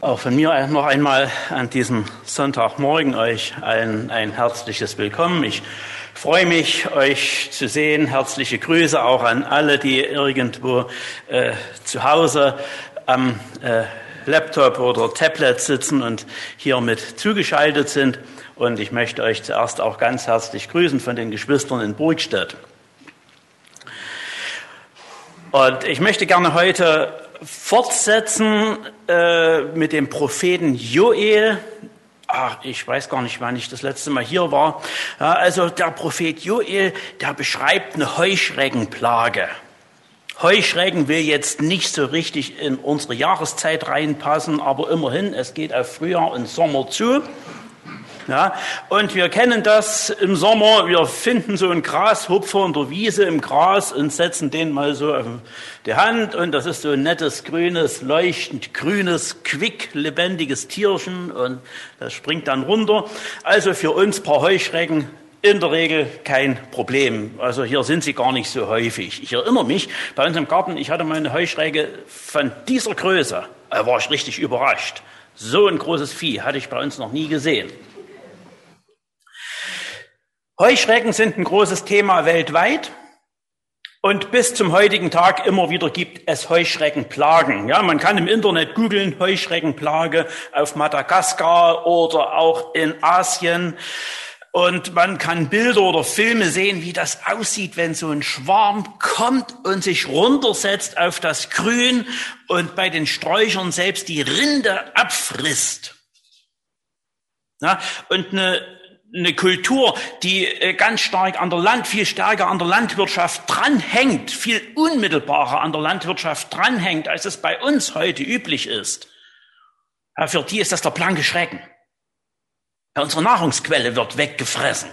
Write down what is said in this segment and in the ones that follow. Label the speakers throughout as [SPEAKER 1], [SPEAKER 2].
[SPEAKER 1] Auch von mir noch einmal an diesem Sonntagmorgen euch allen ein herzliches Willkommen. Ich freue mich, euch zu sehen. Herzliche Grüße auch an alle, die irgendwo zu Hause am Laptop oder Tablet sitzen und hier mit zugeschaltet sind. Und ich möchte euch zuerst auch ganz herzlich grüßen von den Geschwistern in Burgstedt. Und ich möchte gerne heute fortsetzen mit dem Propheten Joel. Ich weiß gar nicht, wann ich das letzte Mal hier war. Ja, also der Prophet Joel, der beschreibt eine Heuschreckenplage. Heuschrecken will jetzt nicht so richtig in unsere Jahreszeit reinpassen, aber immerhin, es geht auf Frühjahr und Sommer zu. Ja, und wir kennen das im Sommer, wir finden so einen Grashupfer in der Wiese im Gras und setzen den mal so auf die Hand und das ist so ein nettes, grünes, leuchtend grünes, quicklebendiges Tierchen und das springt dann runter. Also für uns paar Heuschrecken in der Regel kein Problem. Also hier sind sie gar nicht so häufig. Ich erinnere mich, bei uns im Garten, ich hatte mal eine Heuschrecke von dieser Größe. Da war ich richtig überrascht. So ein großes Vieh hatte ich bei uns noch nie gesehen. Heuschrecken sind ein großes Thema weltweit und bis zum heutigen Tag immer wieder gibt es Heuschreckenplagen. Ja, man kann im Internet googeln, Heuschreckenplage auf Madagaskar oder auch in Asien. Und man kann Bilder oder Filme sehen, wie das aussieht, wenn so ein Schwarm kommt und sich runtersetzt auf das Grün und bei den Sträuchern selbst die Rinde abfrisst. Ja, und eine Kultur, die ganz stark viel stärker an der Landwirtschaft dranhängt, viel unmittelbarer an der Landwirtschaft dranhängt, als es bei uns heute üblich ist. Ja, für die ist das der blanke Schrecken. Ja, unsere Nahrungsquelle wird weggefressen.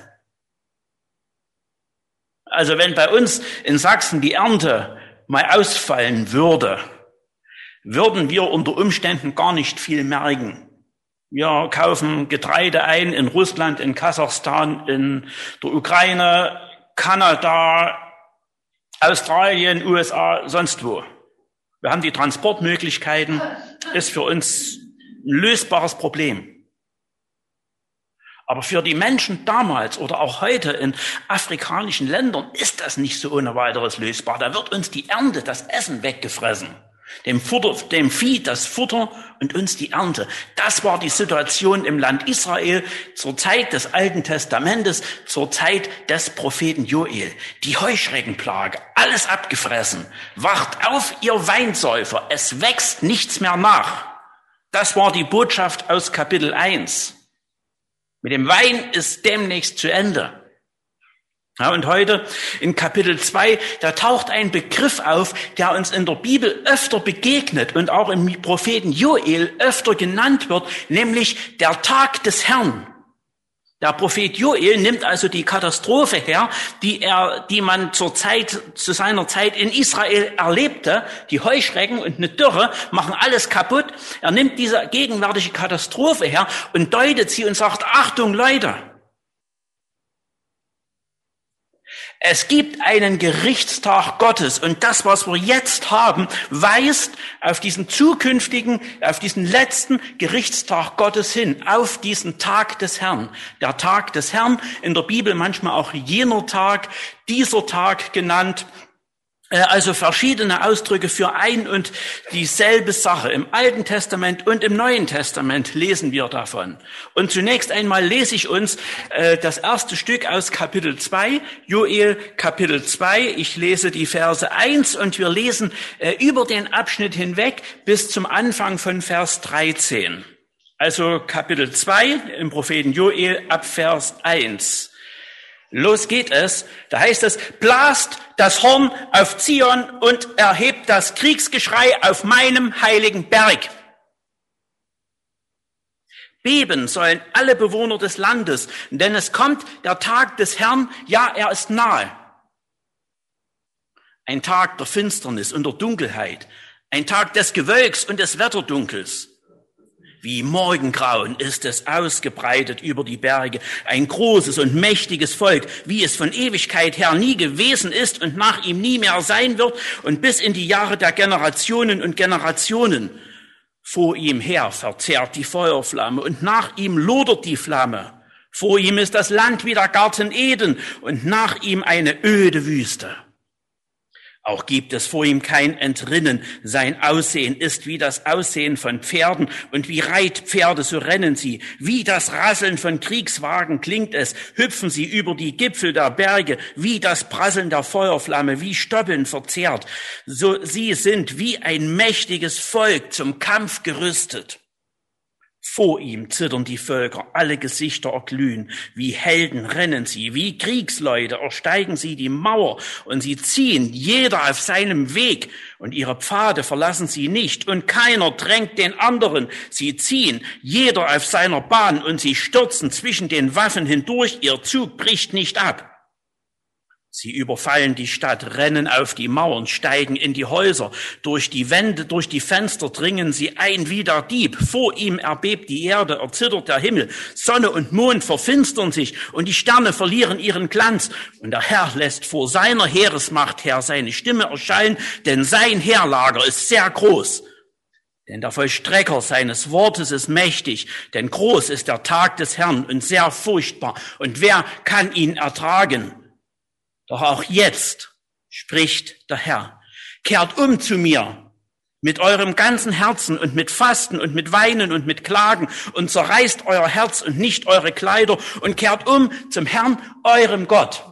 [SPEAKER 1] Also wenn bei uns in Sachsen die Ernte mal ausfallen würde, würden wir unter Umständen gar nicht viel merken. Wir kaufen Getreide ein in Russland, in Kasachstan, in der Ukraine, Kanada, Australien, USA, sonst wo. Wir haben die Transportmöglichkeiten, ist für uns ein lösbares Problem. Aber für die Menschen damals oder auch heute in afrikanischen Ländern ist das nicht so ohne weiteres lösbar. Da wird uns die Ernte, das Essen weggefressen. Dem Vieh das Futter und uns die Ernte. Das war die Situation im Land Israel zur Zeit des Alten Testamentes, zur Zeit des Propheten Joel. Die Heuschreckenplage, alles abgefressen. Wacht auf, ihr Weinsäufer, es wächst nichts mehr nach. Das war die Botschaft aus Kapitel 1. Mit dem Wein ist demnächst zu Ende. Ja, und heute in Kapitel 2, da taucht ein Begriff auf, der uns in der Bibel öfter begegnet und auch im Propheten Joel öfter genannt wird, nämlich der Tag des Herrn. Der Prophet Joel nimmt also die Katastrophe her, die man zu seiner Zeit in Israel erlebte. Die Heuschrecken und eine Dürre machen alles kaputt. Er nimmt diese gegenwärtige Katastrophe her und deutet sie und sagt, Achtung Leute, es gibt einen Gerichtstag Gottes und das, was wir jetzt haben, weist auf diesen letzten Gerichtstag Gottes hin, auf diesen Tag des Herrn. Der Tag des Herrn, in der Bibel manchmal auch jener Tag, dieser Tag genannt. Also verschiedene Ausdrücke für ein und dieselbe Sache. Im Alten Testament und im Neuen Testament lesen wir davon. Und zunächst einmal lese ich uns das erste Stück aus Kapitel 2, Joel Kapitel 2. Ich lese die Verse 1 und wir lesen über den Abschnitt hinweg bis zum Anfang von Vers 13. Also Kapitel 2 im Propheten Joel ab Vers 1. Los geht es, da heißt es, blast das Horn auf Zion und erhebt das Kriegsgeschrei auf meinem heiligen Berg. Beben sollen alle Bewohner des Landes, denn es kommt der Tag des Herrn, ja, er ist nahe. Ein Tag der Finsternis und der Dunkelheit, ein Tag des Gewölks und des Wetterdunkels. Wie Morgengrauen ist es ausgebreitet über die Berge, ein großes und mächtiges Volk, wie es von Ewigkeit her nie gewesen ist und nach ihm nie mehr sein wird und bis in die Jahre der Generationen und Generationen. Vor ihm her verzehrt die Feuerflamme und nach ihm lodert die Flamme. Vor ihm ist das Land wie der Garten Eden und nach ihm eine öde Wüste. Auch gibt es vor ihm kein Entrinnen. Sein Aussehen ist wie das Aussehen von Pferden und wie Reitpferde, so rennen sie. Wie das Rasseln von Kriegswagen klingt es. Hüpfen sie über die Gipfel der Berge, wie das Prasseln der Feuerflamme, wie Stoppeln verzehrt. So sie sind wie ein mächtiges Volk zum Kampf gerüstet. Vor ihm zittern die Völker, alle Gesichter erglühen. Wie Helden rennen sie, wie Kriegsleute ersteigen sie die Mauer und sie ziehen jeder auf seinem Weg und ihre Pfade verlassen sie nicht und keiner drängt den anderen. Sie ziehen jeder auf seiner Bahn und sie stürzen zwischen den Waffen hindurch. Ihr Zug bricht nicht ab. Sie überfallen die Stadt, rennen auf die Mauern, steigen in die Häuser. Durch die Wände, durch die Fenster dringen sie ein wie der Dieb. Vor ihm erbebt die Erde, erzittert der Himmel. Sonne und Mond verfinstern sich und die Sterne verlieren ihren Glanz. Und der Herr lässt vor seiner Heeresmacht her seine Stimme erschallen, denn sein Heerlager ist sehr groß. Denn der Vollstrecker seines Wortes ist mächtig, denn groß ist der Tag des Herrn und sehr furchtbar. Und wer kann ihn ertragen? Doch auch jetzt spricht der Herr, kehrt um zu mir mit eurem ganzen Herzen und mit Fasten und mit Weinen und mit Klagen und zerreißt euer Herz und nicht eure Kleider und kehrt um zum Herrn, eurem Gott.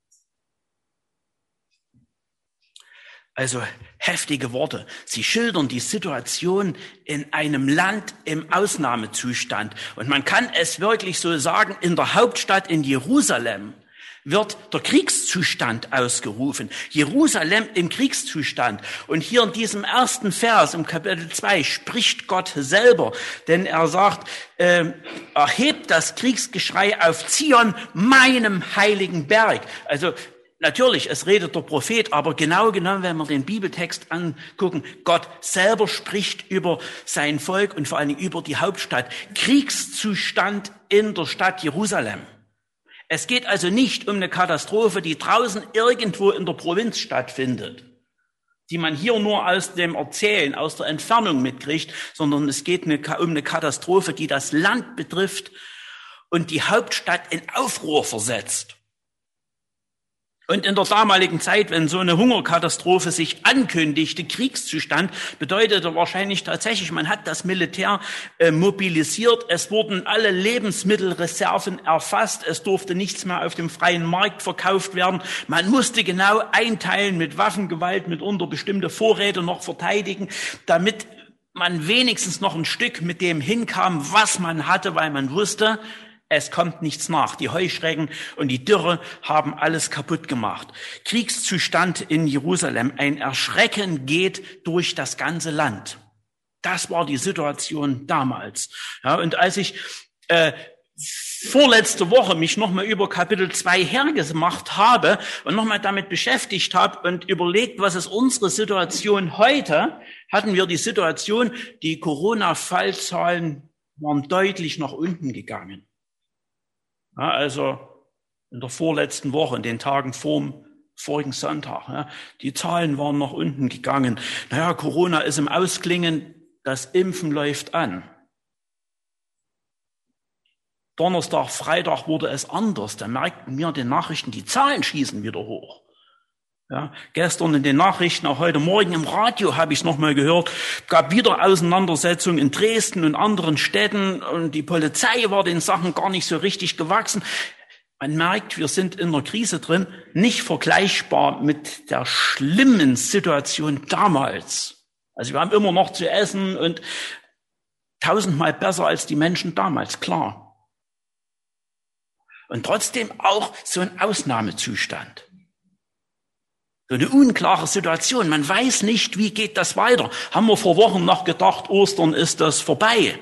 [SPEAKER 1] Also heftige Worte. Sie schildern die Situation in einem Land im Ausnahmezustand. Und man kann es wirklich so sagen, in der Hauptstadt in Jerusalem wird der Kriegszustand ausgerufen. Jerusalem im Kriegszustand. Und hier in diesem ersten Vers im Kapitel 2 spricht Gott selber, denn er sagt, erhebt das Kriegsgeschrei auf Zion, meinem heiligen Berg. Also natürlich, es redet der Prophet, aber genau genommen, wenn wir den Bibeltext angucken, Gott selber spricht über sein Volk und vor allen Dingen über die Hauptstadt. Kriegszustand in der Stadt Jerusalem. Es geht also nicht um eine Katastrophe, die draußen irgendwo in der Provinz stattfindet, die man hier nur aus dem Erzählen, aus der Entfernung mitkriegt, sondern es geht um eine Katastrophe, die das Land betrifft und die Hauptstadt in Aufruhr versetzt. Und in der damaligen Zeit, wenn so eine Hungerkatastrophe sich ankündigte, Kriegszustand, bedeutete wahrscheinlich tatsächlich, man hat das Militär mobilisiert, es wurden alle Lebensmittelreserven erfasst, es durfte nichts mehr auf dem freien Markt verkauft werden, man musste genau einteilen mit Waffengewalt, mitunter bestimmte Vorräte noch verteidigen, damit man wenigstens noch ein Stück mit dem hinkam, was man hatte, weil man wusste, es kommt nichts nach. Die Heuschrecken und die Dürre haben alles kaputt gemacht. Kriegszustand in Jerusalem. Ein Erschrecken geht durch das ganze Land. Das war die Situation damals. Ja, und als ich vorletzte Woche mich nochmal über Kapitel 2 hergemacht habe und nochmal damit beschäftigt habe und überlegt, was ist unsere Situation heute, hatten wir die Situation, die Corona-Fallzahlen waren deutlich nach unten gegangen. Ja, also in der vorletzten Woche, in den Tagen vorm vorigen Sonntag, ja, die Zahlen waren nach unten gegangen. Naja, Corona ist im Ausklingen, das Impfen läuft an. Donnerstag, Freitag wurde es anders. Da merkten wir in den Nachrichten, die Zahlen schießen wieder hoch. Ja, gestern in den Nachrichten, auch heute Morgen im Radio habe ich es nochmal gehört, gab wieder Auseinandersetzungen in Dresden und anderen Städten und die Polizei war den Sachen gar nicht so richtig gewachsen. Man merkt, wir sind in einer Krise drin, nicht vergleichbar mit der schlimmen Situation damals. Also wir haben immer noch zu essen und 1000-mal besser als die Menschen damals, klar. Und trotzdem auch so ein Ausnahmezustand. So eine unklare Situation. Man weiß nicht, wie geht das weiter. Haben wir vor Wochen noch gedacht, Ostern ist das vorbei.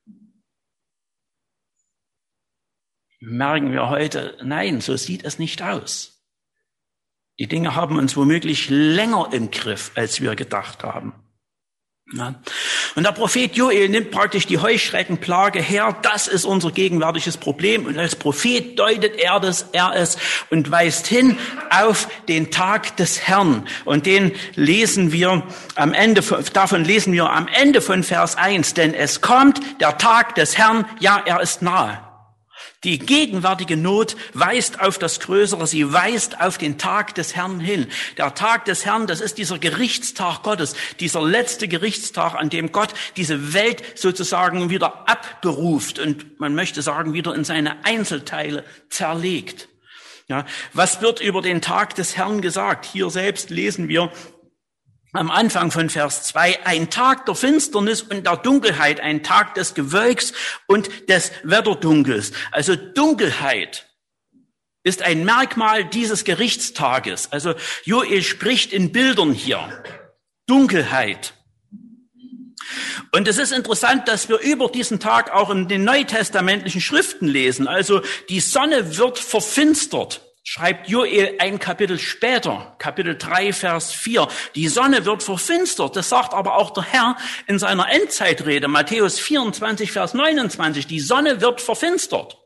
[SPEAKER 1] Merken wir heute, nein, so sieht es nicht aus. Die Dinge haben uns womöglich länger im Griff, als wir gedacht haben. Ja. Und der Prophet Joel nimmt praktisch die Heuschreckenplage her. Das ist unser gegenwärtiges Problem. Und als Prophet deutet er es und weist hin auf den Tag des Herrn. Und davon lesen wir am Ende von Vers 1. Denn es kommt der Tag des Herrn, ja, er ist nahe. Die gegenwärtige Not weist auf das Größere, sie weist auf den Tag des Herrn hin. Der Tag des Herrn, das ist dieser Gerichtstag Gottes, dieser letzte Gerichtstag, an dem Gott diese Welt sozusagen wieder abberuft und man möchte sagen, wieder in seine Einzelteile zerlegt. Ja, was wird über den Tag des Herrn gesagt? Hier selbst lesen wir am Anfang von Vers 2, ein Tag der Finsternis und der Dunkelheit, ein Tag des Gewölks und des Wetterdunkels. Also Dunkelheit ist ein Merkmal dieses Gerichtstages. Also Joel spricht in Bildern hier. Dunkelheit. Und es ist interessant, dass wir über diesen Tag auch in den neutestamentlichen Schriften lesen. Also die Sonne wird verfinstert. Schreibt Joel ein Kapitel später, Kapitel 3, Vers 4. Die Sonne wird verfinstert. Das sagt aber auch der Herr in seiner Endzeitrede, Matthäus 24, Vers 29. Die Sonne wird verfinstert.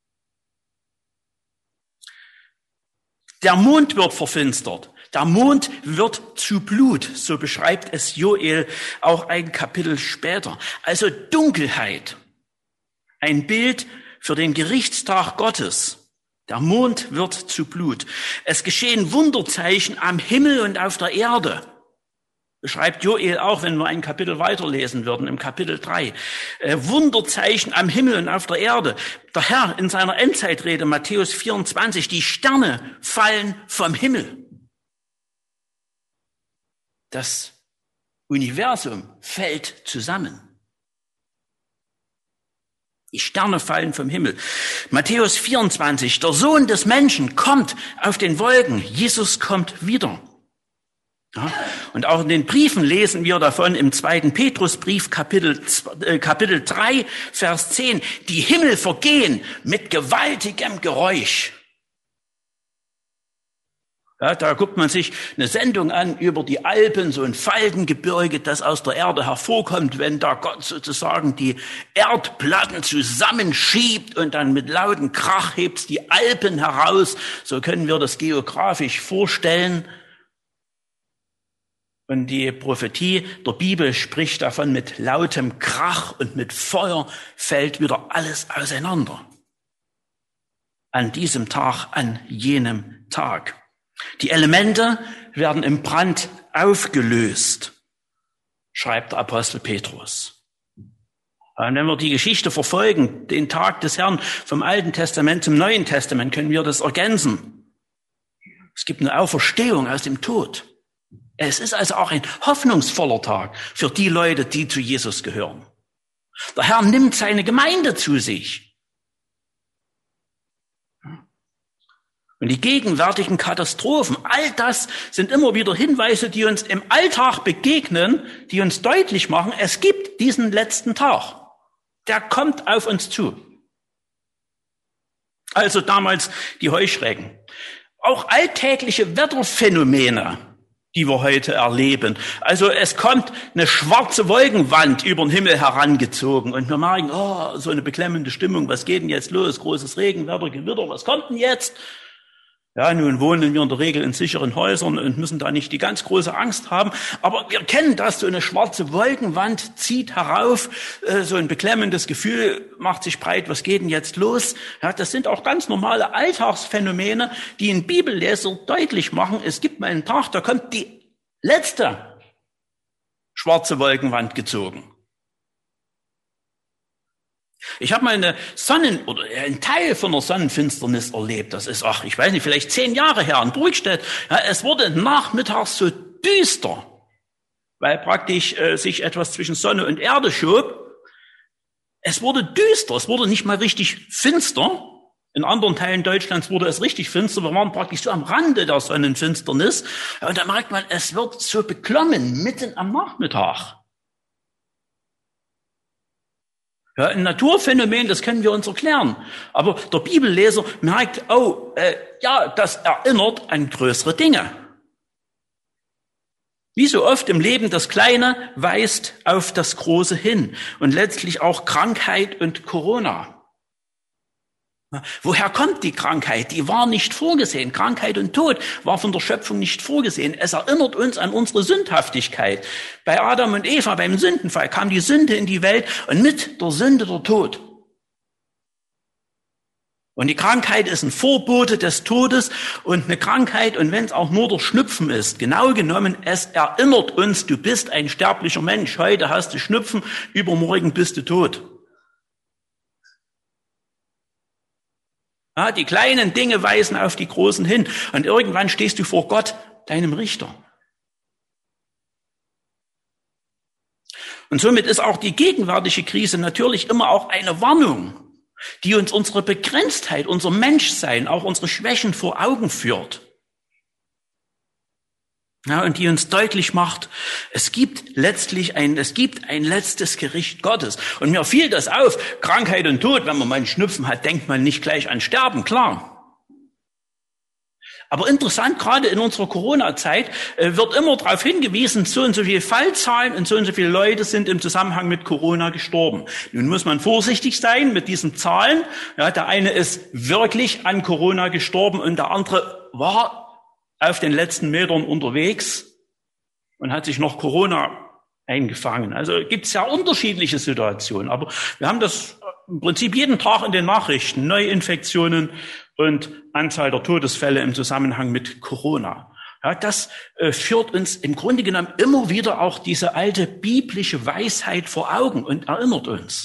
[SPEAKER 1] Der Mond wird verfinstert. Der Mond wird zu Blut. So beschreibt es Joel auch ein Kapitel später. Also Dunkelheit. Ein Bild für den Gerichtstag Gottes. Der Mond wird zu Blut. Es geschehen Wunderzeichen am Himmel und auf der Erde. Beschreibt Joel auch, wenn wir ein Kapitel weiterlesen würden, im Kapitel 3. Wunderzeichen am Himmel und auf der Erde. Der Herr in seiner Endzeitrede, Matthäus 24, die Sterne fallen vom Himmel. Das Universum fällt zusammen. Die Sterne fallen vom Himmel. Matthäus 24, der Sohn des Menschen kommt auf den Wolken. Jesus kommt wieder. Ja, und auch in den Briefen lesen wir davon im 2. Petrusbrief, Kapitel 3, Vers 10. Die Himmel vergehen mit gewaltigem Geräusch. Ja, da guckt man sich eine Sendung an über die Alpen, so ein Faltengebirge, das aus der Erde hervorkommt, wenn da Gott sozusagen die Erdplatten zusammenschiebt und dann mit lautem Krach hebt's die Alpen heraus. So können wir das geografisch vorstellen. Und die Prophetie der Bibel spricht davon, mit lautem Krach und mit Feuer fällt wieder alles auseinander. An diesem Tag, an jenem Tag. Die Elemente werden im Brand aufgelöst, schreibt der Apostel Petrus. Und wenn wir die Geschichte verfolgen, den Tag des Herrn vom Alten Testament zum Neuen Testament, können wir das ergänzen. Es gibt eine Auferstehung aus dem Tod. Es ist also auch ein hoffnungsvoller Tag für die Leute, die zu Jesus gehören. Der Herr nimmt seine Gemeinde zu sich. Und die gegenwärtigen Katastrophen, all das sind immer wieder Hinweise, die uns im Alltag begegnen, die uns deutlich machen, es gibt diesen letzten Tag. Der kommt auf uns zu. Also damals die Heuschrecken. Auch alltägliche Wetterphänomene, die wir heute erleben. Also es kommt eine schwarze Wolkenwand über den Himmel herangezogen und wir merken, oh, so eine beklemmende Stimmung, was geht denn jetzt los? Großes Regenwetter, Gewitter, was kommt denn jetzt? Ja, nun wohnen wir in der Regel in sicheren Häusern und müssen da nicht die ganz große Angst haben. Aber wir kennen das, so eine schwarze Wolkenwand zieht herauf, so ein beklemmendes Gefühl macht sich breit, was geht denn jetzt los? Ja, das sind auch ganz normale Alltagsphänomene, die ein Bibelleser deutlich machen, es gibt mal einen Tag, da kommt die letzte schwarze Wolkenwand gezogen. Ich habe mal einen Teil von einer Sonnenfinsternis erlebt. Das ist, ich weiß nicht, vielleicht 10 Jahre her in Burgstedt. Ja, es wurde nachmittags so düster, weil praktisch sich etwas zwischen Sonne und Erde schob. Es wurde düster, es wurde nicht mal richtig finster. In anderen Teilen Deutschlands wurde es richtig finster. Wir waren praktisch so am Rande der Sonnenfinsternis. Und da merkt man, es wird so beklommen, mitten am Nachmittag. Ja, ein Naturphänomen, das können wir uns erklären. Aber der Bibelleser merkt, das erinnert an größere Dinge. Wie so oft im Leben, das Kleine weist auf das Große hin und letztlich auch Krankheit und Corona. Woher kommt die Krankheit? Die war nicht vorgesehen. Krankheit und Tod war von der Schöpfung nicht vorgesehen. Es erinnert uns an unsere Sündhaftigkeit. Bei Adam und Eva, beim Sündenfall, kam die Sünde in die Welt und mit der Sünde der Tod. Und die Krankheit ist ein Vorbote des Todes und eine Krankheit, und wenn es auch nur der Schnupfen ist, genau genommen, es erinnert uns, du bist ein sterblicher Mensch. Heute hast du Schnupfen, übermorgen bist du tot. Ja, die kleinen Dinge weisen auf die großen hin. Und irgendwann stehst du vor Gott, deinem Richter. Und somit ist auch die gegenwärtige Krise natürlich immer auch eine Warnung, die uns unsere Begrenztheit, unser Menschsein, auch unsere Schwächen vor Augen führt. Ja, und die uns deutlich macht, es gibt ein letztes Gericht Gottes. Und mir fiel das auf, Krankheit und Tod, wenn man mal einen Schnupfen hat, denkt man nicht gleich an Sterben, klar. Aber interessant, gerade in unserer Corona-Zeit wird immer darauf hingewiesen, so und so viele Fallzahlen und so viele Leute sind im Zusammenhang mit Corona gestorben. Nun muss man vorsichtig sein mit diesen Zahlen. Ja, der eine ist wirklich an Corona gestorben und der andere war auf den letzten Metern unterwegs und hat sich noch Corona eingefangen. Also gibt es ja unterschiedliche Situationen. Aber wir haben das im Prinzip jeden Tag in den Nachrichten, Neuinfektionen und Anzahl der Todesfälle im Zusammenhang mit Corona. Ja, das führt uns im Grunde genommen immer wieder auch diese alte biblische Weisheit vor Augen und erinnert uns.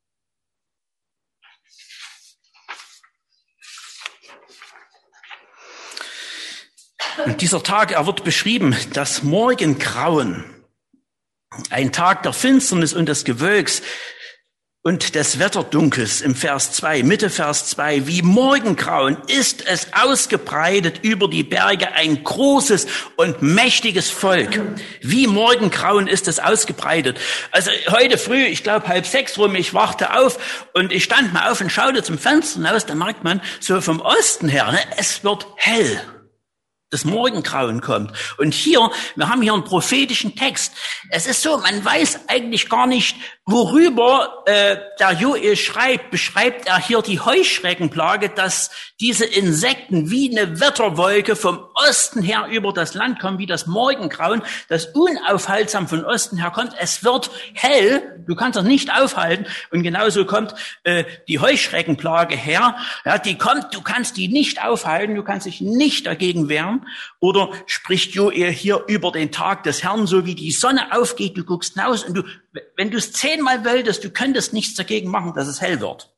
[SPEAKER 1] Und dieser Tag, er wird beschrieben, das Morgengrauen, ein Tag der Finsternis und des Gewölks und des Wetterdunkels im Vers 2, Mitte Vers 2, wie Morgengrauen ist es ausgebreitet über die Berge ein großes und mächtiges Volk. Wie Morgengrauen ist es ausgebreitet. Also heute früh, ich glaube 5:30 rum, ich wachte auf und ich stand mal auf und schaute zum Fenster hinaus, da merkt man so vom Osten her, ne, es wird hell. Das Morgengrauen kommt. Und hier, wir haben hier einen prophetischen Text. Es ist so, man weiß eigentlich gar nicht, worüber der Joel schreibt. Beschreibt er hier die Heuschreckenplage, dass diese Insekten wie eine Wetterwolke vom Osten her über das Land kommen, wie das Morgengrauen, das unaufhaltsam von Osten her kommt. Es wird hell, du kannst das nicht aufhalten. Und genauso kommt die Heuschreckenplage her. Ja, die kommt, du kannst die nicht aufhalten, du kannst dich nicht dagegen wehren. Oder spricht Joel hier über den Tag des Herrn, so wie die Sonne aufgeht, du guckst hinaus und wenn du es 10-mal wolltest, du könntest nichts dagegen machen, dass es hell wird.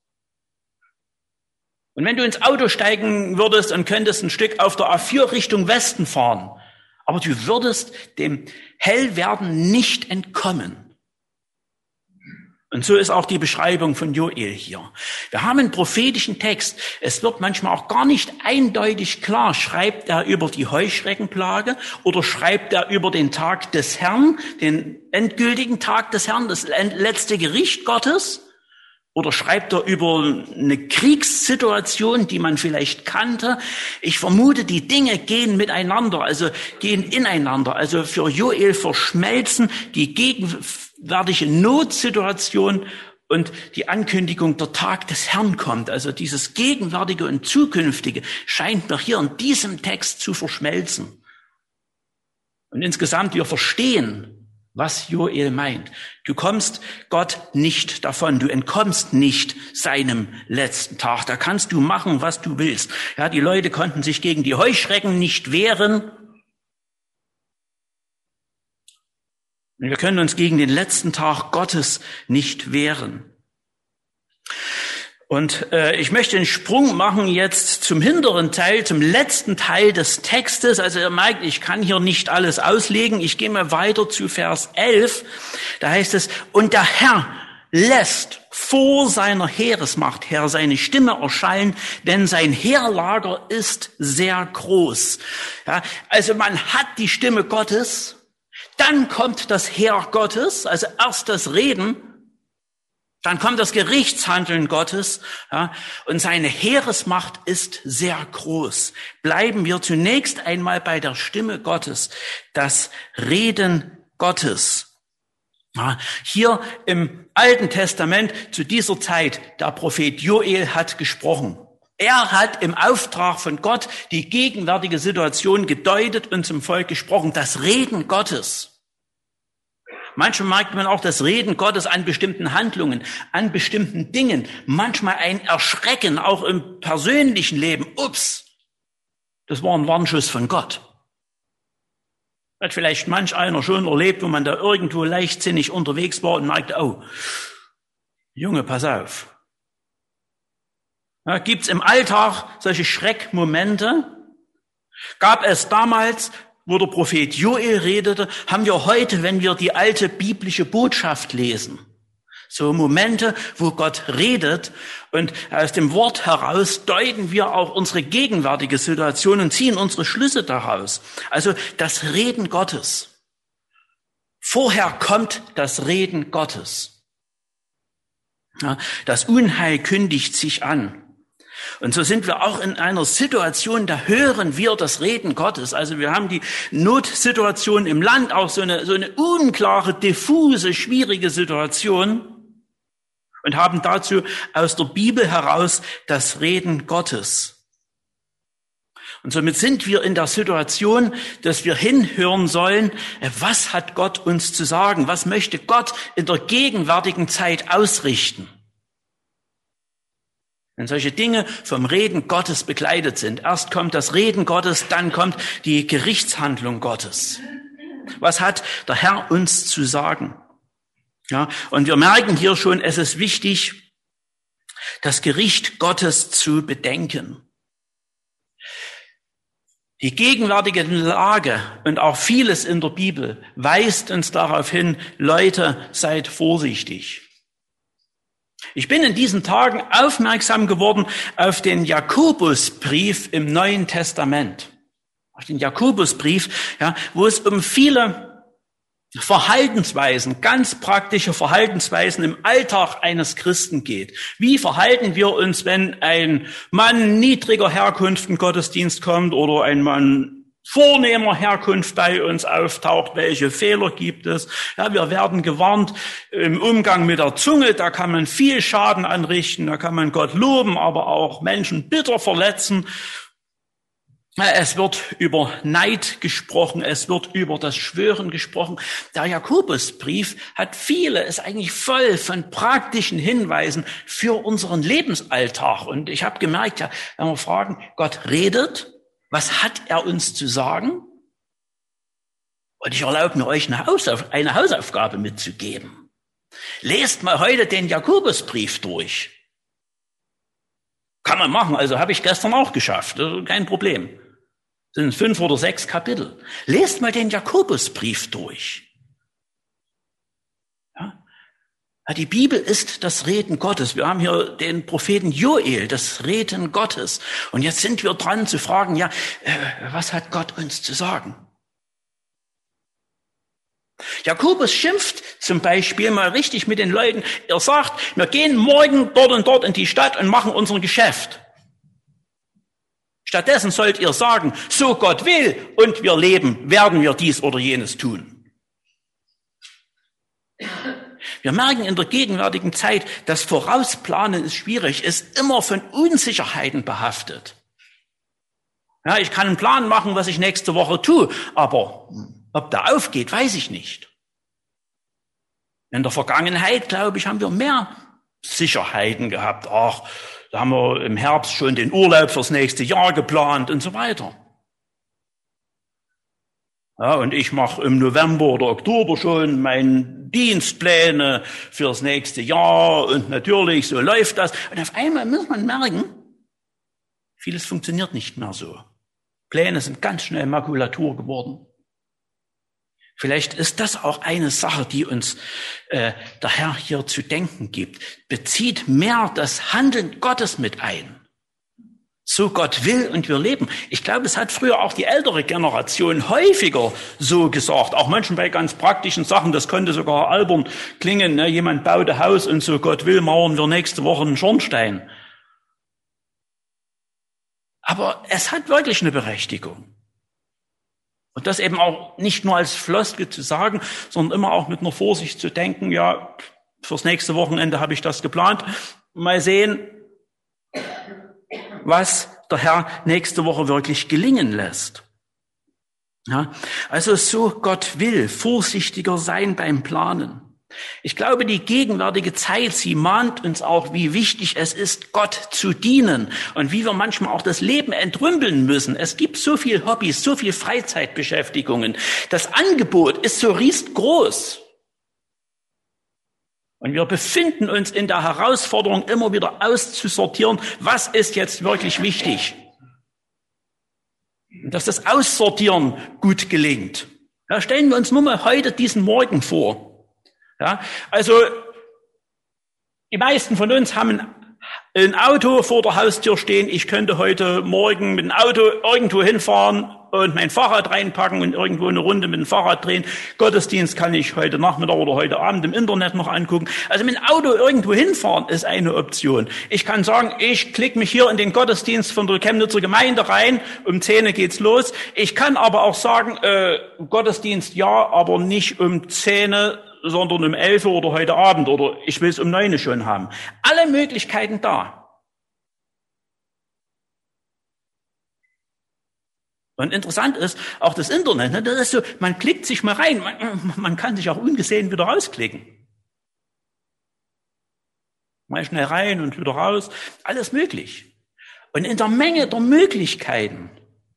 [SPEAKER 1] Und wenn du ins Auto steigen würdest und könntest ein Stück auf der A4 Richtung Westen fahren, aber du würdest dem Hellwerden nicht entkommen. Und so ist auch die Beschreibung von Joel hier. Wir haben einen prophetischen Text. Es wird manchmal auch gar nicht eindeutig klar, schreibt er über die Heuschreckenplage oder schreibt er über den Tag des Herrn, den endgültigen Tag des Herrn, das letzte Gericht Gottes, oder schreibt er über eine Kriegssituation, die man vielleicht kannte. Ich vermute, die Dinge gehen miteinander, also gehen ineinander. Also für Joel verschmelzen die gegenwärtige Notsituation und die Ankündigung, der Tag des Herrn kommt. Also dieses Gegenwärtige und Zukünftige scheint mir hier in diesem Text zu verschmelzen. Und insgesamt, wir verstehen, was Joel meint. Du kommst Gott nicht davon. Du entkommst nicht seinem letzten Tag. Da kannst du machen, was du willst. Ja, die Leute konnten sich gegen die Heuschrecken nicht wehren. Und wir können uns gegen den letzten Tag Gottes nicht wehren. Und ich möchte einen Sprung machen jetzt zum hinteren Teil, zum letzten Teil des Textes. Also ihr merkt, ich kann hier nicht alles auslegen. Ich gehe mal weiter zu Vers 11. Da heißt es, und der Herr lässt vor seiner Heeresmacht her seine Stimme erschallen, denn sein Heerlager ist sehr groß. Ja, also man hat die Stimme Gottes, dann kommt das Heer Gottes, also erst das Reden, Dann kommt das Gerichtshandeln Gottes, ja, und seine Heeresmacht ist sehr groß. Bleiben wir zunächst einmal bei der Stimme Gottes, das Reden Gottes. Ja, hier im Alten Testament zu dieser Zeit, der Prophet Joel hat gesprochen. Er hat im Auftrag von Gott die gegenwärtige Situation gedeutet und zum Volk gesprochen, das Reden Gottes. Manchmal merkt man auch das Reden Gottes an bestimmten Handlungen, an bestimmten Dingen. Manchmal ein Erschrecken, auch im persönlichen Leben. Ups, das war ein Warnschuss von Gott. Hat vielleicht manch einer schon erlebt, wo man da irgendwo leichtsinnig unterwegs war und merkte, oh, Junge, pass auf. Ja, gibt's im Alltag solche Schreckmomente? Gab es damals, wo der Prophet Joel redete, haben wir heute, wenn wir die alte biblische Botschaft lesen. So Momente, wo Gott redet und aus dem Wort heraus deuten wir auch unsere gegenwärtige Situation und ziehen unsere Schlüsse daraus. Also das Reden Gottes. Vorher kommt das Reden Gottes. Ja, das Unheil kündigt sich an. Und so sind wir auch in einer Situation, da hören wir das Reden Gottes. Also wir haben die Notsituation im Land, auch so eine unklare, diffuse, schwierige Situation und haben dazu aus der Bibel heraus das Reden Gottes. Und somit sind wir in der Situation, dass wir hinhören sollen, was hat Gott uns zu sagen? Was möchte Gott in der gegenwärtigen Zeit ausrichten? Wenn solche Dinge vom Reden Gottes begleitet sind, erst kommt das Reden Gottes, dann kommt die Gerichtshandlung Gottes. Was hat der Herr uns zu sagen? Ja, und wir merken hier schon, es ist wichtig, das Gericht Gottes zu bedenken. Die gegenwärtige Lage und auch vieles in der Bibel weist uns darauf hin, Leute, seid vorsichtig. Ich bin in diesen Tagen aufmerksam geworden auf den Jakobusbrief im Neuen Testament. Auf den Jakobusbrief, ja, wo es um viele Verhaltensweisen, ganz praktische Verhaltensweisen im Alltag eines Christen geht. Wie verhalten wir uns, wenn ein Mann niedriger Herkunft in Gottesdienst kommt oder ein Mann vornehmer Herkunft bei uns auftaucht? Welche Fehler gibt es? Ja, wir werden gewarnt im Umgang mit der Zunge. Da kann man viel Schaden anrichten. Da kann man Gott loben, aber auch Menschen bitter verletzen. Es wird über Neid gesprochen, es wird über das Schwören gesprochen. Der Jakobusbrief ist eigentlich voll von praktischen Hinweisen für unseren Lebensalltag. Und ich habe gemerkt, ja, wenn wir fragen, Gott redet, was hat er uns zu sagen? Und ich erlaube mir, euch eine Hausaufgabe mitzugeben. Lest mal heute den Jakobusbrief durch. Kann man machen, also habe ich gestern auch geschafft, kein Problem. Das sind 5 oder 6 Kapitel. Lest mal den Jakobusbrief durch. Ja? Die Bibel ist das Reden Gottes. Wir haben hier den Propheten Joel, das Reden Gottes. Und jetzt sind wir dran zu fragen, ja, was hat Gott uns zu sagen? Jakobus schimpft zum Beispiel mal richtig mit den Leuten. Er sagt, wir gehen morgen dort und dort in die Stadt und machen unser Geschäft. Stattdessen sollt ihr sagen, so Gott will und wir leben, werden wir dies oder jenes tun. Wir merken in der gegenwärtigen Zeit, das Vorausplanen ist schwierig, ist immer von Unsicherheiten behaftet. Ja, ich kann einen Plan machen, was ich nächste Woche tue, aber ob der aufgeht, weiß ich nicht. In der Vergangenheit, glaube ich, haben wir mehr Sicherheiten gehabt. Ach, da haben wir im Herbst schon den Urlaub fürs nächste Jahr geplant und so weiter. Ja, und ich mache im November oder Oktober schon meine Dienstpläne fürs nächste Jahr und natürlich, so läuft das. Und auf einmal muss man merken, vieles funktioniert nicht mehr so. Pläne sind ganz schnell Makulatur geworden. Vielleicht ist das auch eine Sache, die uns der Herr hier zu denken gibt. Bezieht mehr das Handeln Gottes mit ein. so Gott will und wir leben. Ich glaube, es hat früher auch die ältere Generation häufiger so gesagt. Auch manchmal bei ganz praktischen Sachen, das könnte sogar albern klingen. Ne? Jemand baut ein Haus und so Gott will, mauern wir nächste Woche einen Schornstein. Aber es hat wirklich eine Berechtigung. Und das eben auch nicht nur als Floskel zu sagen, sondern immer auch mit einer Vorsicht zu denken, ja, fürs nächste Wochenende habe ich das geplant. Mal sehen, was der Herr nächste Woche wirklich gelingen lässt. Ja, also so Gott will, vorsichtiger sein beim Planen. Ich glaube, die gegenwärtige Zeit, sie mahnt uns auch, wie wichtig es ist, Gott zu dienen und wie wir manchmal auch das Leben entrümpeln müssen. Es gibt so viel Hobbys, so viel Freizeitbeschäftigungen. Das Angebot ist so riesengroß. Und wir befinden uns in der Herausforderung, immer wieder auszusortieren, was ist jetzt wirklich wichtig. Und dass das Aussortieren gut gelingt. Da stellen wir uns nur mal heute diesen Morgen vor. Ja, also die meisten von uns haben ein Auto vor der Haustür stehen. Ich könnte heute Morgen mit dem Auto irgendwo hinfahren und mein Fahrrad reinpacken und irgendwo eine Runde mit dem Fahrrad drehen. Gottesdienst kann ich heute Nachmittag oder heute Abend im Internet noch angucken. Also mit dem Auto irgendwo hinfahren ist eine Option. Ich kann sagen, ich klicke mich hier in den Gottesdienst von der Chemnitzer Gemeinde rein. Um 10 geht's los. Ich kann aber auch sagen, Gottesdienst ja, aber nicht um 10, sondern um 11 oder heute Abend oder ich will es um 9 schon haben. Alle Möglichkeiten da. Und interessant ist, auch das Internet, ne, das ist so, man klickt sich mal rein, man kann sich auch ungesehen wieder rausklicken. Mal schnell rein und wieder raus, alles möglich. Und in der Menge der Möglichkeiten,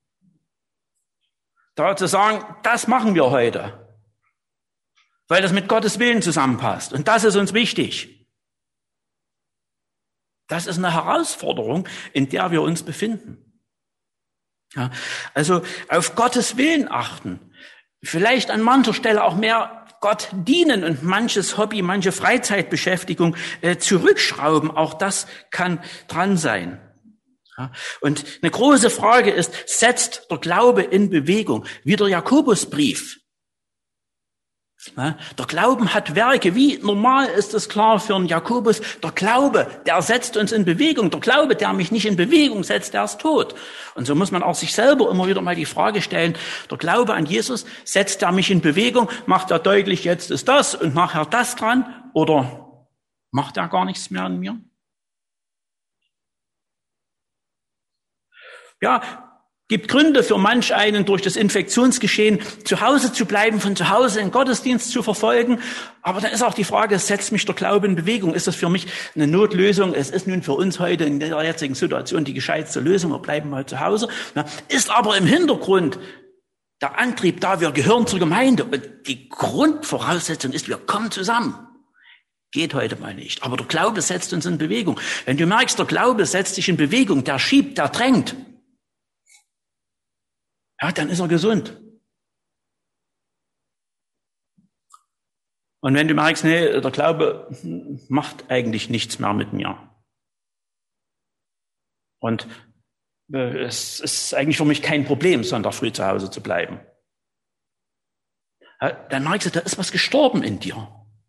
[SPEAKER 1] da zu sagen, das machen wir heute, weil das mit Gottes Willen zusammenpasst. Und das ist uns wichtig. Das ist eine Herausforderung, in der wir uns befinden. Ja, also auf Gottes Willen achten. Vielleicht an mancher Stelle auch mehr Gott dienen und manches Hobby, manche Freizeitbeschäftigung zurückschrauben. Auch das kann dran sein. Ja, und eine große Frage ist, setzt der Glaube in Bewegung? Wie der Jakobusbrief. Der Glauben hat Werke. Wie normal ist es klar für einen Jakobus? Der Glaube, der setzt uns in Bewegung. Der Glaube, der mich nicht in Bewegung setzt, der ist tot. Und so muss man auch sich selber immer wieder mal die Frage stellen, der Glaube an Jesus, setzt er mich in Bewegung? Macht er deutlich, jetzt ist das und nachher das dran? Oder macht er gar nichts mehr an mir? Ja, gibt Gründe für manch einen, durch das Infektionsgeschehen zu Hause zu bleiben, von zu Hause den Gottesdienst zu verfolgen. Aber dann ist auch die Frage, setzt mich der Glaube in Bewegung? Ist das für mich eine Notlösung? Es ist nun für uns heute in der jetzigen Situation die gescheitste Lösung. Wir bleiben mal zu Hause. Ist aber im Hintergrund der Antrieb da, wir gehören zur Gemeinde. Und die Grundvoraussetzung ist, wir kommen zusammen. Geht heute mal nicht. Aber der Glaube setzt uns in Bewegung. Wenn du merkst, der Glaube setzt dich in Bewegung, der schiebt, der drängt, ja, dann ist er gesund. Und wenn du merkst, nee, der Glaube macht eigentlich nichts mehr mit mir. Und es ist eigentlich für mich kein Problem, Sonntag früh zu Hause zu bleiben. Ja, dann merkst du, da ist was gestorben in dir.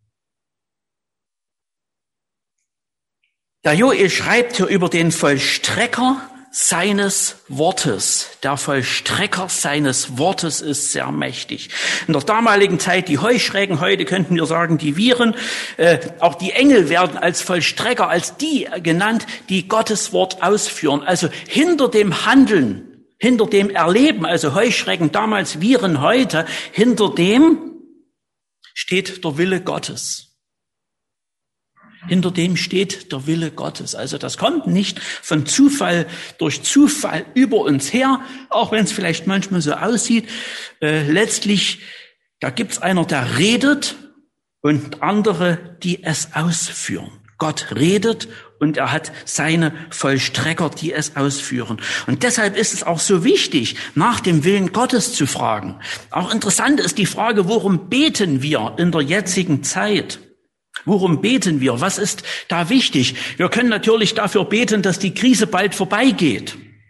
[SPEAKER 1] Der Joel schreibt hier über den Vollstrecker seines Wortes. Der Vollstrecker seines Wortes ist sehr mächtig. In der damaligen Zeit die Heuschrecken, heute könnten wir sagen die Viren, auch die Engel werden als Vollstrecker, als die genannt, die Gottes Wort ausführen. Also hinter dem Handeln, hinter dem Erleben, also Heuschrecken damals, Viren heute, hinter dem steht der Wille Gottes. Hinter dem steht der Wille Gottes. Also das kommt nicht von Zufall, durch Zufall über uns her, auch wenn es vielleicht manchmal so aussieht. Letztlich, da gibt's einer, der redet und andere, die es ausführen. Gott redet und er hat seine Vollstrecker, die es ausführen. Und deshalb ist es auch so wichtig, nach dem Willen Gottes zu fragen. Auch interessant ist die Frage, worum beten wir in der jetzigen Zeit? Worum beten wir? Was ist da wichtig? Wir können natürlich dafür beten, dass die Krise bald vorbeigeht.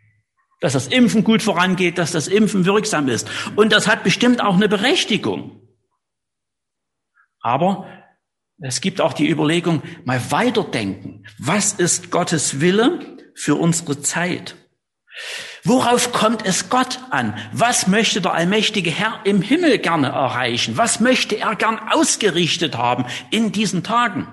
[SPEAKER 1] dass das Impfen gut vorangeht, dass das Impfen wirksam ist. Und das hat bestimmt auch eine Berechtigung. Aber es gibt auch die Überlegung, mal weiterdenken. Was ist Gottes Wille für unsere Zeit? Worauf kommt es Gott an? Was möchte der allmächtige Herr im Himmel gerne erreichen? Was möchte er gern ausgerichtet haben in diesen Tagen?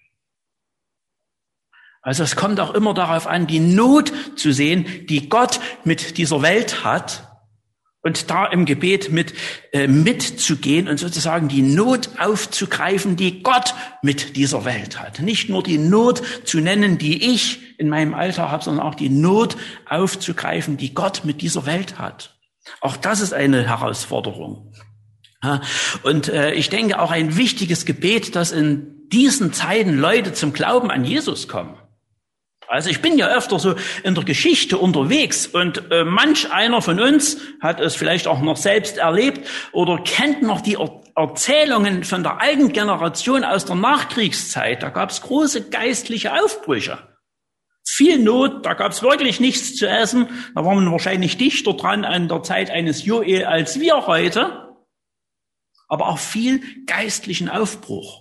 [SPEAKER 1] Also es kommt auch immer darauf an, die Not zu sehen, die Gott mit dieser Welt hat und da im Gebet mitzugehen und sozusagen die Not aufzugreifen, die Gott mit dieser Welt hat. Nicht nur die Not zu nennen, die ich in meinem Alltag habe, sondern auch die Not aufzugreifen, die Gott mit dieser Welt hat. Auch das ist eine Herausforderung. Ja, und ich denke auch ein wichtiges Gebet, dass in diesen Zeiten Leute zum Glauben an Jesus kommen. Also ich bin ja öfter so in der Geschichte unterwegs und manch einer von uns hat es vielleicht auch noch selbst erlebt oder kennt noch die Erzählungen von der alten Generation aus der Nachkriegszeit. Da gab es große geistliche Aufbrüche. Viel Not, da gab es wirklich nichts zu essen. Da war man wahrscheinlich dichter dran an der Zeit eines Joel als wir heute. Aber auch viel geistlichen Aufbruch.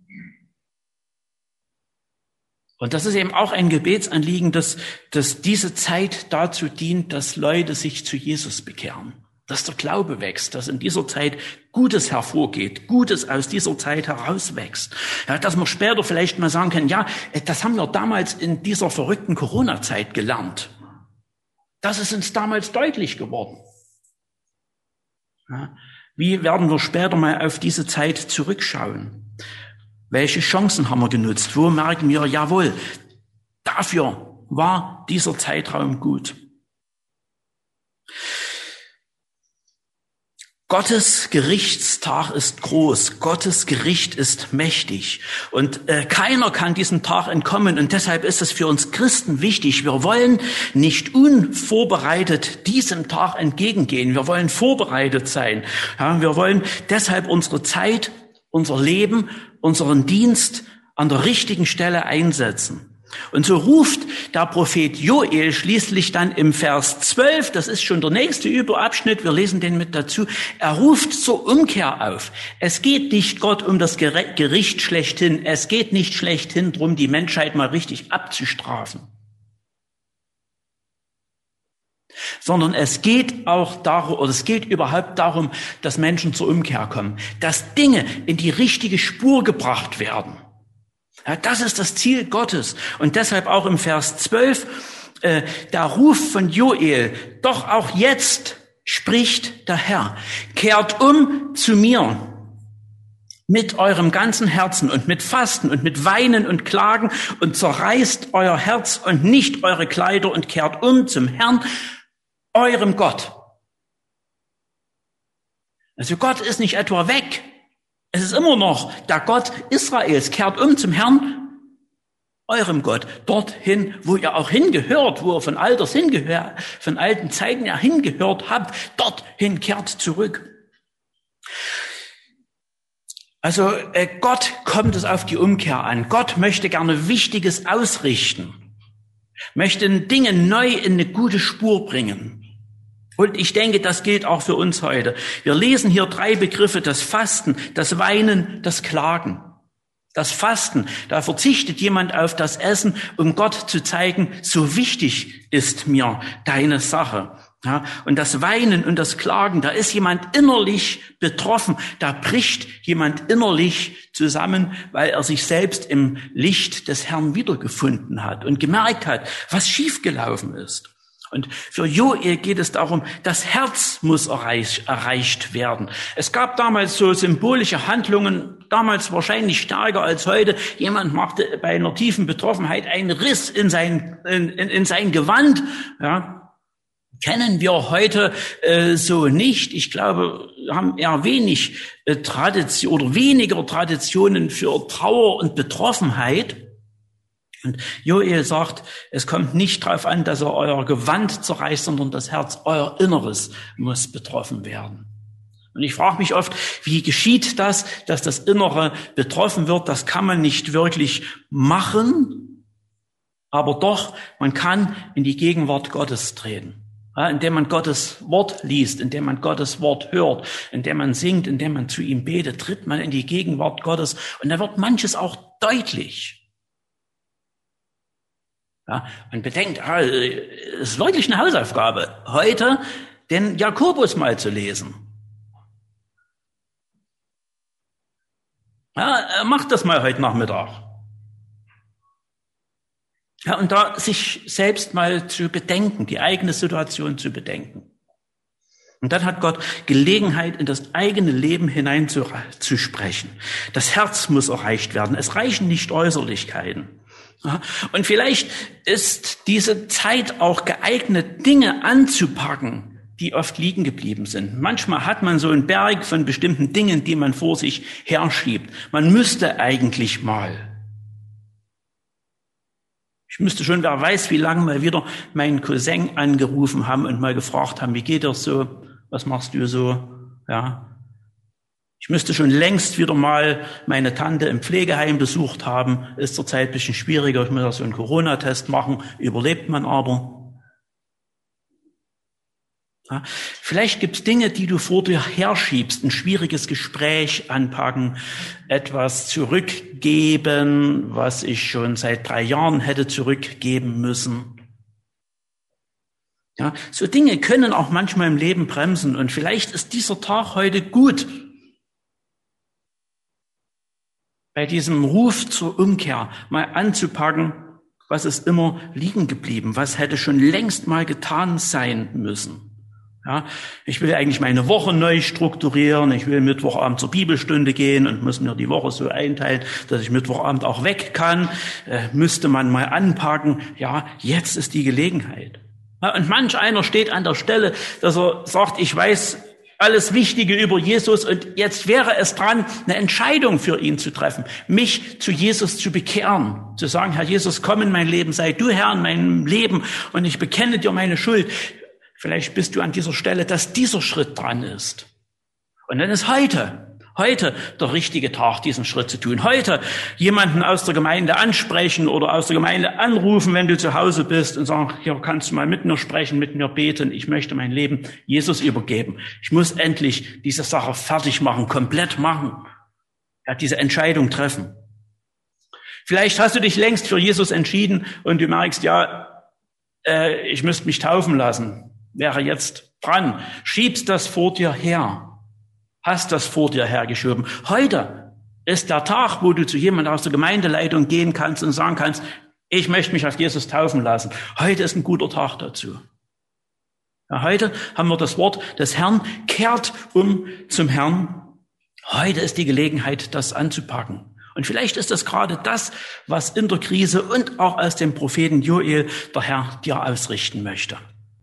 [SPEAKER 1] Und das ist eben auch ein Gebetsanliegen, dass diese Zeit dazu dient, dass Leute sich zu Jesus bekehren. Dass der Glaube wächst, dass in dieser Zeit Gutes hervorgeht, Gutes aus dieser Zeit herauswächst. Ja, dass man später vielleicht mal sagen kann, ja, das haben wir damals in dieser verrückten Corona-Zeit gelernt. Das ist uns damals deutlich geworden. Ja, wie werden wir später mal auf diese Zeit zurückschauen? Welche Chancen haben wir genutzt? Wo merken wir, jawohl, dafür war dieser Zeitraum gut. Gottes Gerichtstag ist groß, Gottes Gericht ist mächtig und keiner kann diesem Tag entkommen und deshalb ist es für uns Christen wichtig, wir wollen nicht unvorbereitet diesem Tag entgegengehen, wir wollen vorbereitet sein, ja, wir wollen deshalb unsere Zeit, unser Leben, unseren Dienst an der richtigen Stelle einsetzen. Und so ruft der Prophet Joel schließlich dann im Vers 12, das ist schon der nächste Überabschnitt, wir lesen den mit dazu, er ruft zur Umkehr auf. Es geht nicht Gott um das Gericht schlechthin, es geht nicht schlechthin darum, die Menschheit mal richtig abzustrafen. Sondern es geht auch darum, oder es geht überhaupt darum, dass Menschen zur Umkehr kommen, dass Dinge in die richtige Spur gebracht werden. Ja, das ist das Ziel Gottes. Und deshalb auch im Vers 12, der Ruf von Joel, doch auch jetzt spricht der Herr, kehrt um zu mir mit eurem ganzen Herzen und mit Fasten und mit Weinen und Klagen und zerreißt euer Herz und nicht eure Kleider und kehrt um zum Herrn, eurem Gott. Also Gott ist nicht etwa weg. Es ist immer noch der Gott Israels. Kehrt um zum Herrn, eurem Gott. Dorthin, wo ihr auch hingehört, wo ihr von alten Zeiten ja hingehört habt. Dorthin kehrt zurück. Also Gott kommt es auf die Umkehr an. Gott möchte gerne Wichtiges ausrichten. Möchte Dinge neu in eine gute Spur bringen. Und ich denke, das gilt auch für uns heute. Wir lesen hier 3 Begriffe, das Fasten, das Weinen, das Klagen. Das Fasten, da verzichtet jemand auf das Essen, um Gott zu zeigen, so wichtig ist mir deine Sache. Ja, und das Weinen und das Klagen, da ist jemand innerlich betroffen, da bricht jemand innerlich zusammen, weil er sich selbst im Licht des Herrn wiedergefunden hat und gemerkt hat, was schiefgelaufen ist. Und für Joel geht es darum, das Herz muss erreicht werden. Es gab damals so symbolische Handlungen, damals wahrscheinlich stärker als heute. Jemand machte bei einer tiefen Betroffenheit einen Riss in sein Gewand. Ja, kennen wir heute so nicht. Ich glaube, wir haben eher weniger Traditionen für Trauer und Betroffenheit. Und Joel sagt, es kommt nicht darauf an, dass er euer Gewand zerreißt, sondern das Herz, euer Inneres muss betroffen werden. Und ich frage mich oft, wie geschieht das, dass das Innere betroffen wird? Das kann man nicht wirklich machen, aber doch, man kann in die Gegenwart Gottes treten. Ja, indem man Gottes Wort liest, indem man Gottes Wort hört, indem man singt, indem man zu ihm betet, tritt man in die Gegenwart Gottes und da wird manches auch deutlich. Ja, und bedenkt, es ist wirklich eine Hausaufgabe, heute den Jakobus mal zu lesen. Ja, macht das mal heute Nachmittag. Ja, und da sich selbst mal zu bedenken, die eigene Situation zu bedenken. Und dann hat Gott Gelegenheit, in das eigene Leben hineinzusprechen. Das Herz muss erreicht werden. Es reichen nicht Äußerlichkeiten. Ja, und vielleicht ist diese Zeit auch geeignet, Dinge anzupacken, die oft liegen geblieben sind. Manchmal hat man so einen Berg von bestimmten Dingen, die man vor sich herschiebt. Man müsste eigentlich mal. Ich müsste schon, wer weiß, wie lange mal wieder meinen Cousin angerufen haben und mal gefragt haben, wie geht das so? Was machst du so? Ja. Ich müsste schon längst wieder mal meine Tante im Pflegeheim besucht haben. Ist zurzeit ein bisschen schwieriger. Ich muss auch so einen Corona-Test machen. Überlebt man aber. Ja, vielleicht gibt's Dinge, die du vor dir herschiebst, ein schwieriges Gespräch anpacken, etwas zurückgeben, was ich schon seit 3 Jahren hätte zurückgeben müssen. Ja, so Dinge können auch manchmal im Leben bremsen und vielleicht ist dieser Tag heute gut. Bei diesem Ruf zur Umkehr mal anzupacken, was ist immer liegen geblieben, was hätte schon längst mal getan sein müssen. Ja, ich will eigentlich meine Woche neu strukturieren. Ich will Mittwochabend zur Bibelstunde gehen und muss mir die Woche so einteilen, dass ich Mittwochabend auch weg kann. Müsste man mal anpacken. Ja, jetzt ist die Gelegenheit. Ja, und manch einer steht an der Stelle, dass er sagt, ich weiß alles Wichtige über Jesus und jetzt wäre es dran, eine Entscheidung für ihn zu treffen, mich zu Jesus zu bekehren, zu sagen, Herr Jesus, komm in mein Leben, sei du Herr in meinem Leben und ich bekenne dir meine Schuld. Vielleicht bist du an dieser Stelle, dass dieser Schritt dran ist. Und dann ist heute der richtige Tag, diesen Schritt zu tun. Heute jemanden aus der Gemeinde ansprechen oder aus der Gemeinde anrufen, wenn du zu Hause bist und sagen, hier kannst du mal mit mir sprechen, mit mir beten. Ich möchte mein Leben Jesus übergeben. Ich muss endlich diese Sache fertig machen, komplett machen. Ja, diese Entscheidung treffen. Vielleicht hast du dich längst für Jesus entschieden und du merkst, ja, ich müsste mich taufen lassen. Wäre jetzt dran. Schiebst das vor dir her. Hast das vor dir hergeschoben. Heute ist der Tag, wo du zu jemand aus der Gemeindeleitung gehen kannst und sagen kannst, ich möchte mich auf Jesus taufen lassen. Heute ist ein guter Tag dazu. Ja, heute haben wir das Wort des Herrn, kehrt um zum Herrn. Heute ist die Gelegenheit, das anzupacken. Und vielleicht ist das gerade das, was in der Krise und auch aus dem Propheten Joel der Herr dir ausrichten möchte.